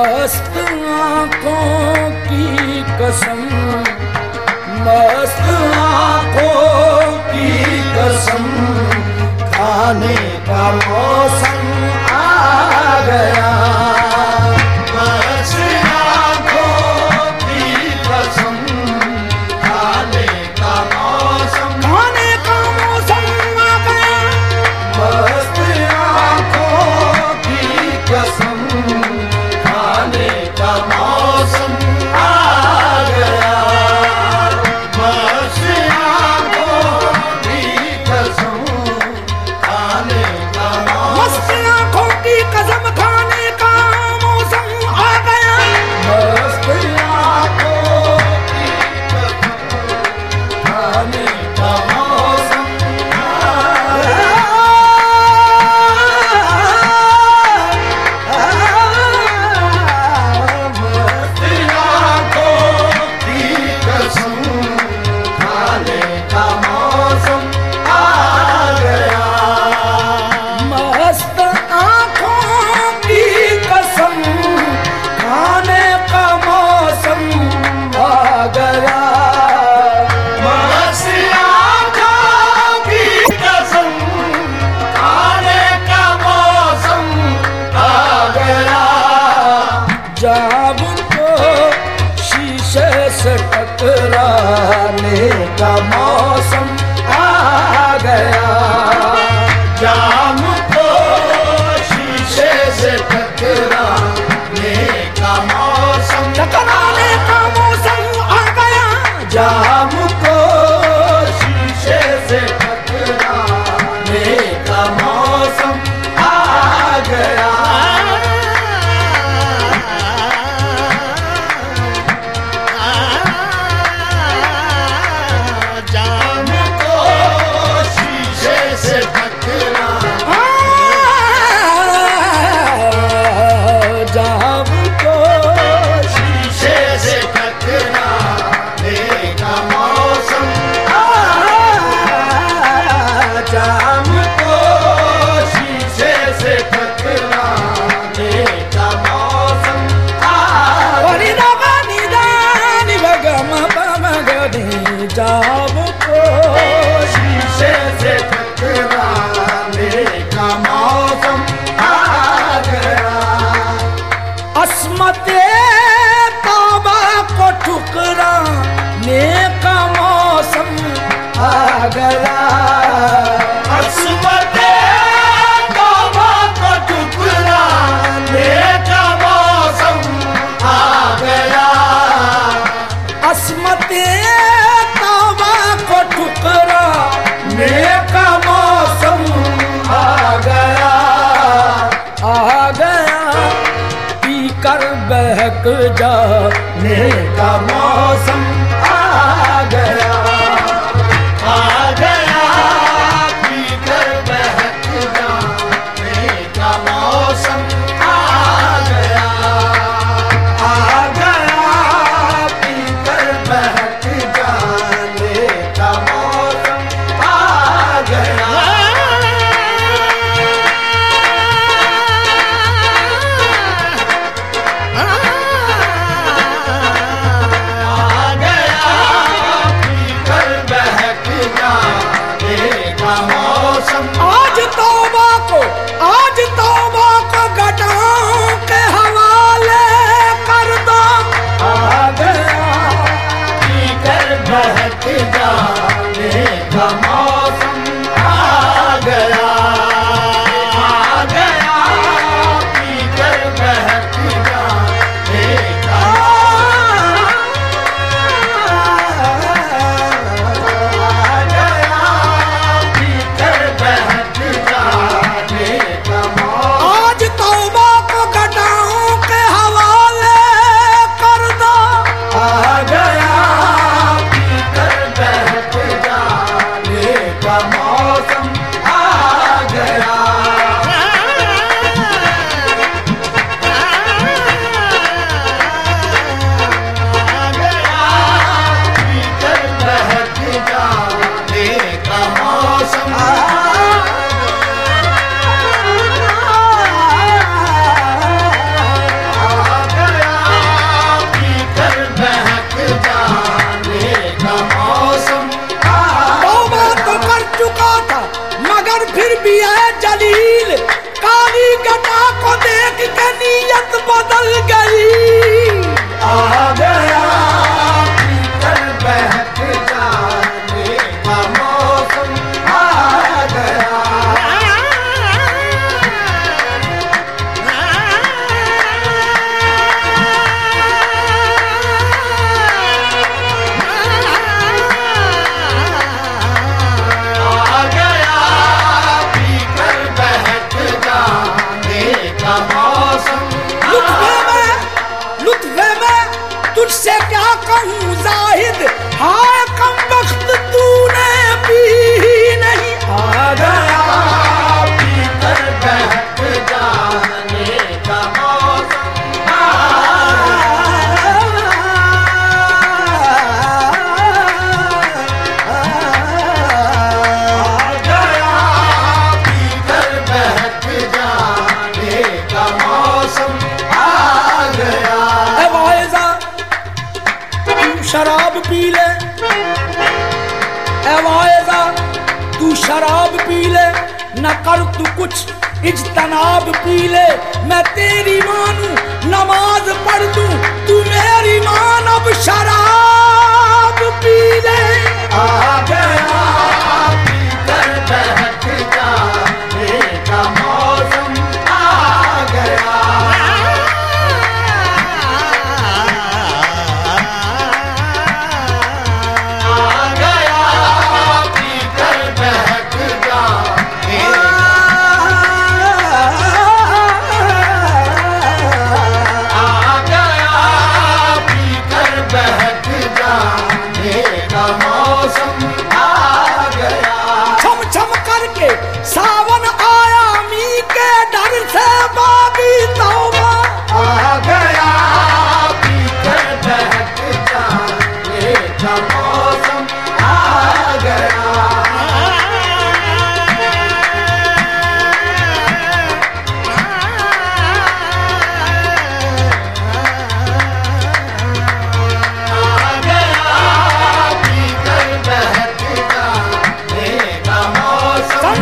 मस्त आँखों की कसम, मस्त आँखों की कसम, खाने का मौसम आ गया। मस्त आँखों की कसम, खाने का मौसम, खाने का मौसम आ गया। मस्त आँखों की कसम, खाने का मौसम आ गया। मस्त आँखों की कसम, खाने का मौसम, मस्त आँखों की कसम, खाने का मौसम आ गया। मस्त आँखों की कसम, खाने का मौसम आ गया। जाम को शीशे से टकराने का मौसम आ गया। जाम को शीशे से टकराने का मौसम, टकराने का मौसम आ गया। जाम को शीशे से टकराने का मौसम आ गया। जाम को शीशे से टकराने का मौसम आ गया। अस्मते तौबा को ठुकराने का मौसम आ गया। अस्मते तौबा को ठुकराने का मौसम आ गया। अस्मते ठुकराने का मौसम आ गया। आ गया पीकर बहक जाने का मौसम आ गया। आ गया पीकर बहक जाने का मौसम आ गया। आ गया पीकर बहक जाने का मौसम आ गया। आ गया बदल गई। आ गया पीकर बहक जाने का मौसम आ गया। आ गया पीकर बहक जाने का मौसम। लुत्फ़े में तुझसे क्या कहूँ जाहिद, हाय कम वक्त तूने पी नहीं। आ गया पीकर बहक जाने का मौसम आ गया। पीकर बहक जाने का मौसम आ गया। ए वाइज़ा तू शराब पी ले, ए वाइज़ा तू शराब पी ले, न कर तू कुछ इज्तनाब पी ले। मैं तेरी मानू नमाज पढ़ दूं, तू मेरी मान अब शराब पी ले। आ गया पीकर बहक जाने का मौसम आ गया। आ गया पीकर बहक जाने आ गया पीकर बहक जाने का मौसम आ गया। छम छम करके सावन आया, मी के डर से बागी तौबा। आ गया पीकर बहक जाने का मौसम आ गया। आ गया पीकर बहक जाने का मौसम।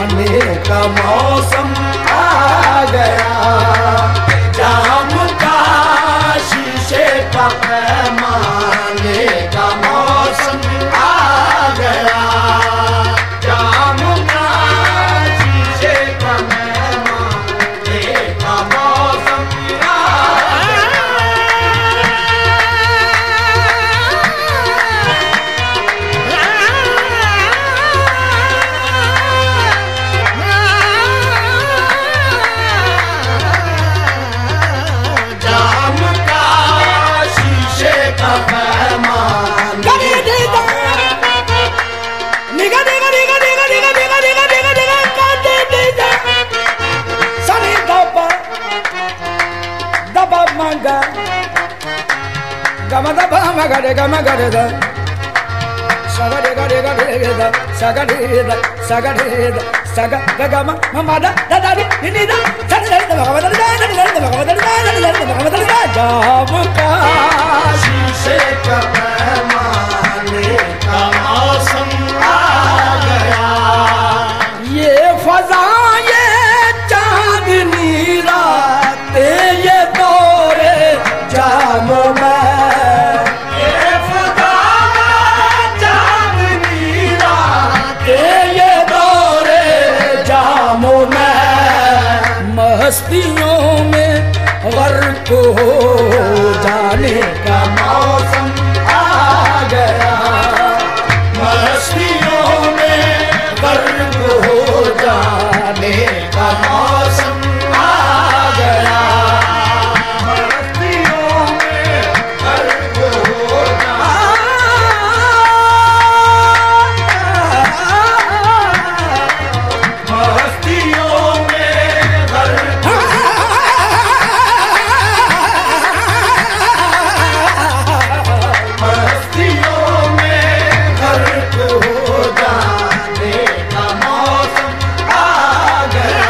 का मौसम आ गया, जाम का गमद पम गरे गम गरे द सगरे गरे गरे द सगरे द सगरे द सग गम मद ददरि नि द सगरे द भगवत द भगवत द भगवत द जाम का शीशे का पैमाने का मौसम आ गया। ये फजा ये चांदनी रातें ये दौरे जाम में ये फजा चांदनी रातें ये दौरे जाम में मस्तियों में गर्क हो जाने का मौसम आ गया। मस्तियों में गर्क हो जाने का मौसम आ गया। मस्तियों में गर्क हो मस्तियों में गर्क मस्तियों में गर्क हो जाने का मौसम आ गया।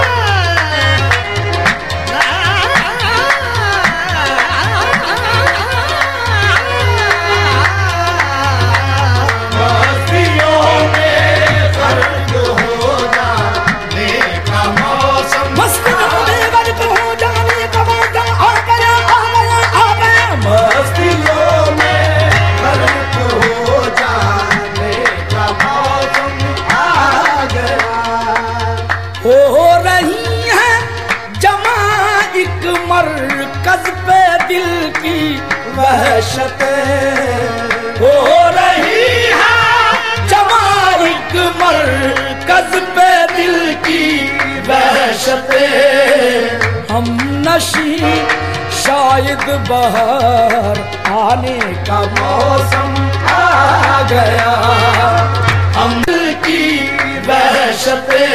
मस्तियों में गर्क हो जाने का मौसम मस्तियों में गर्क हो जाने का मौसम आ गया आ गया आ गया मस्तियों में गर्क हो जाने का मौसम आ गया। हो रही है जमा एक मरकज पे दिल की वहशतें हो रही है जमा एक मरकज पे दिल की वहशतें हम नशी शायद बाहर आने का मौसम आ गया हम दिल की वहशतें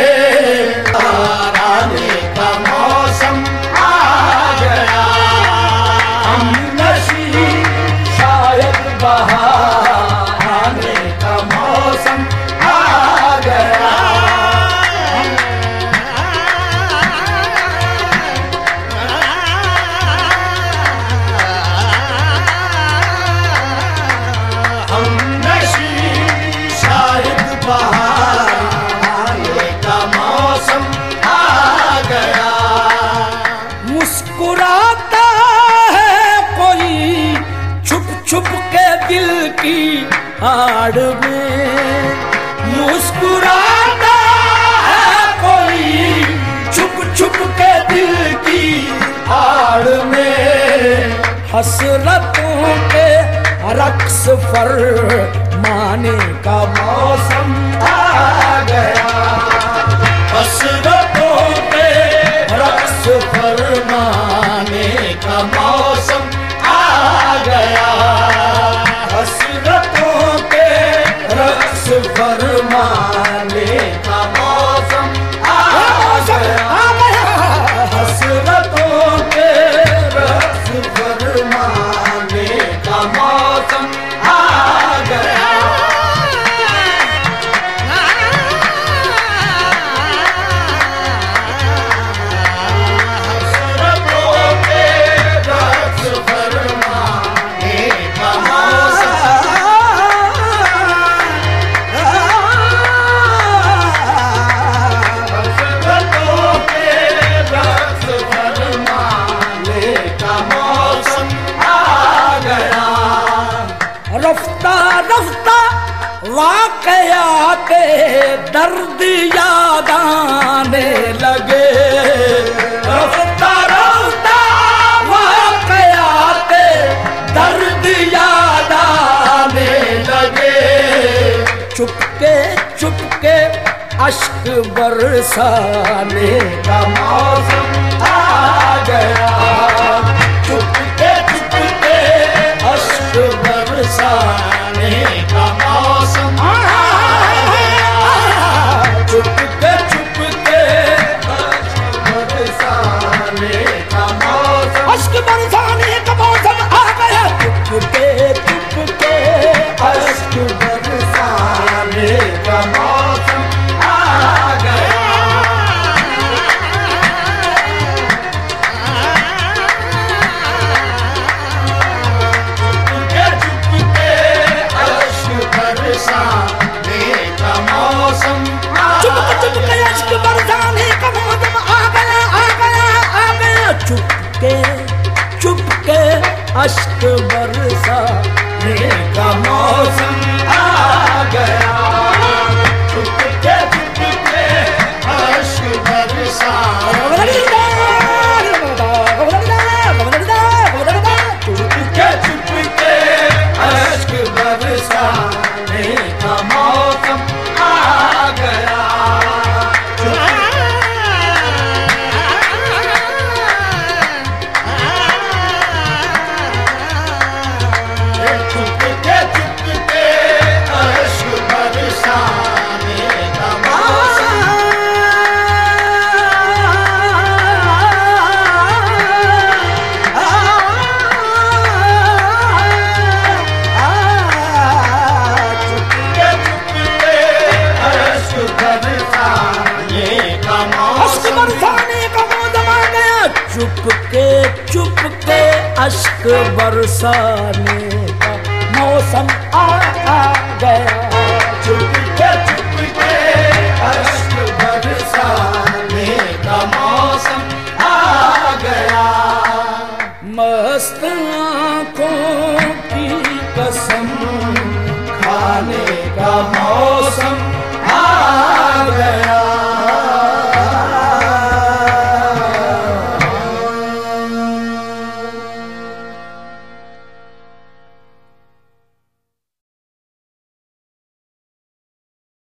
आने का मौसम आ गया। हम नशी शायद बाहर आने का मौसम आ गया। हम नशी शायद बाहर आने का मौसम आ गया। मुस्कुराता है कोई छुप छुप के दिल की आड़ में मुस्कुराता है कोई छुप छुप के दिल की आड़ में हसरतों के रक्स फरमाने का मौसम आ गया हसरतों पे रक्स फरमाने का मौसम आ गया हसरतों पे रक्स फरमाने का मौसम आ गया हसरतों पे रक्स फरमाने का मौसम आ गया वाक़याते दर्द याद आने लगे रफ्ता रफ्ता वाक़याते दर्द याद आने लगे चुपके चुपके अश्क बरसाने का मौसम आ गया चुपके चुपके अश्क बरसाने का मौसम आ गया चुपके चुपके अश्क बरसाने का मौसम अश्क बरसाने का मौसम आ गया चुप अश्क बरसाने का मौसम आ गया, चुपके चुपके अश्क बरसाने, चुपके चुपके अश्क बरसाने का मौसम आ गया। चुपके चुपके अश्क बरसाने का मौसम आ गया, चुपके चुपके अश्क बरसाने का मौसम आ गया। मस्त आँखों की कसम खाने का मौसम